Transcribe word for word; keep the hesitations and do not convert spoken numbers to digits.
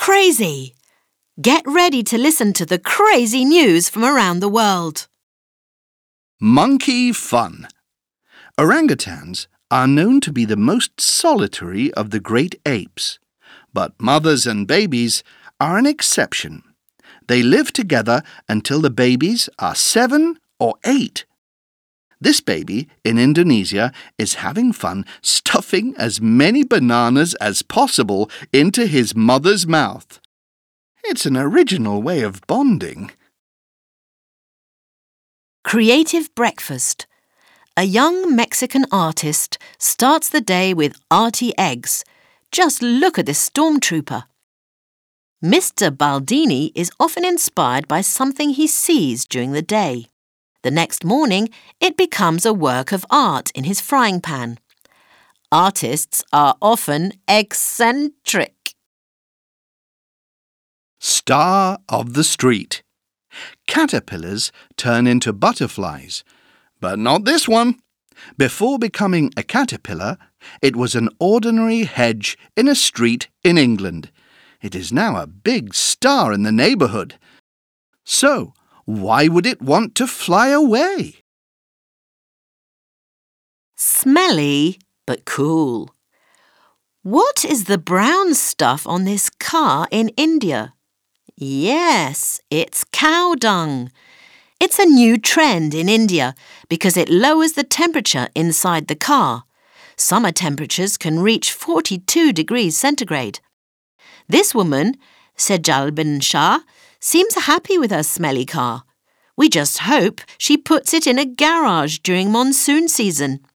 crazy. Get ready to listen to the crazy news from around the world. Monkey fun. Orangutans are known to be the most solitary of the great apes, but mothers and babies are an exception. They live together until the babies are seven or eight. This baby in Indonesia is having fun stuffing as many bananas as possible into his mother's mouth. It's an original way of bonding. Creative breakfast. A young Mexican artist starts the day with arty eggs. Just look at this stormtrooper. Mister Baldini is often inspired by something he sees during the day. The next morning, it becomes a work of art in his frying pan. Artists are often eccentric. Star of the street. Caterpillars turn into butterflies, but not this one. Before becoming a caterpillar, it was an ordinary hedge in a street in England. It is now a big star in the neighbourhood. So, why would it want to fly away? Smelly but cool. What is the brown stuff on this car in India? Yes, it's cow dung. It's a new trend in India because it lowers the temperature inside the car. Summer temperatures can reach forty-two degrees centigrade. This woman, Sejal bin Shah, seems happy with her smelly car. We just hope she puts it in a garage during monsoon season.